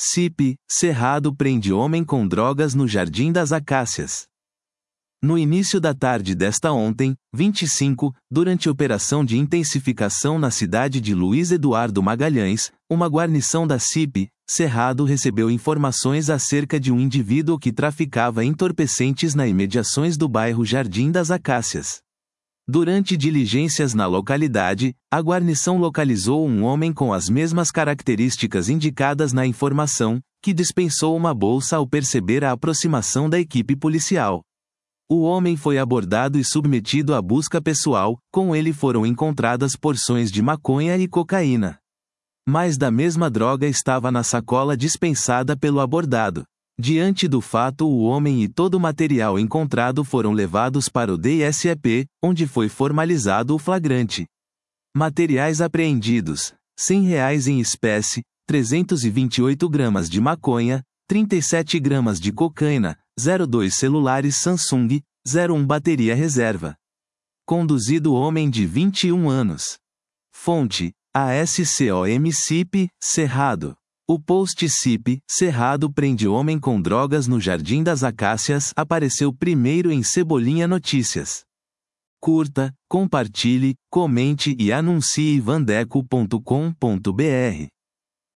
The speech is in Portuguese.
CIP, Cerrado prende homem com drogas no Jardim das Acácias. No início da tarde desta ontem, 25, durante operação de intensificação na cidade de Luiz Eduardo Magalhães, uma guarnição da CIP, Cerrado recebeu informações acerca de um indivíduo que traficava entorpecentes nas imediações do bairro Jardim das Acácias. Durante diligências na localidade, a guarnição localizou um homem com as mesmas características indicadas na informação, que dispensou uma bolsa ao perceber a aproximação da equipe policial. O homem foi abordado e submetido à busca pessoal, com ele foram encontradas porções de maconha e cocaína. Mais da mesma droga estava na sacola dispensada pelo abordado. Diante do fato, o homem e todo o material encontrado foram levados para o DSEP, onde foi formalizado o flagrante. Materiais apreendidos: R$100 em espécie, 328 gramas de maconha, 37 gramas de cocaína, 02 celulares Samsung, 01 bateria reserva. Conduzido homem de 21 anos. Fonte: ASCOM CIP, Cerrado. O post CIP, Cerrado prende homem com drogas no Jardim das Acácias, apareceu primeiro em Cebolinha Notícias. Curta, compartilhe, comente e anuncie vandeco.com.br.